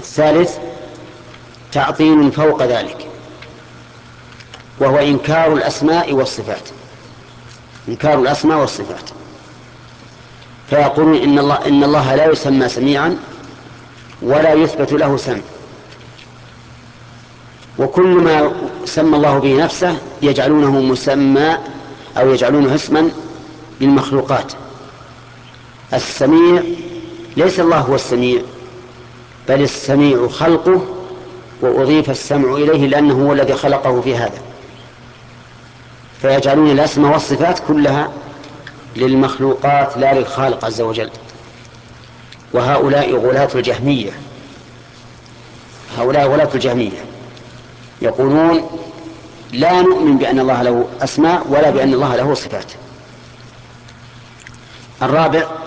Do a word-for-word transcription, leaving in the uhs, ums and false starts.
الثالث تعطيل فوق ذلك، وهو إنكار الأسماء والصفات، إنكار الأسماء والصفات. فيقولون إن الله, إن الله لا يسمى سميعا ولا يثبت له سمع، وكل ما سمى الله به نفسه يجعلونه مسمى أو يجعلونه اسما للمخلوقات. السميع ليس الله هو السميع، بل السميع خلقه، وأضيف السمع إليه لأنه هو الذي خلقه في هذا. فيجعلون الأسماء والصفات كلها للمخلوقات لا للخالق عز وجل. وهؤلاء غلاة الجهمية، هؤلاء غلاة الجهمية يقولون لا نؤمن بأن الله له أسماء ولا بأن الله له صفات. الرابع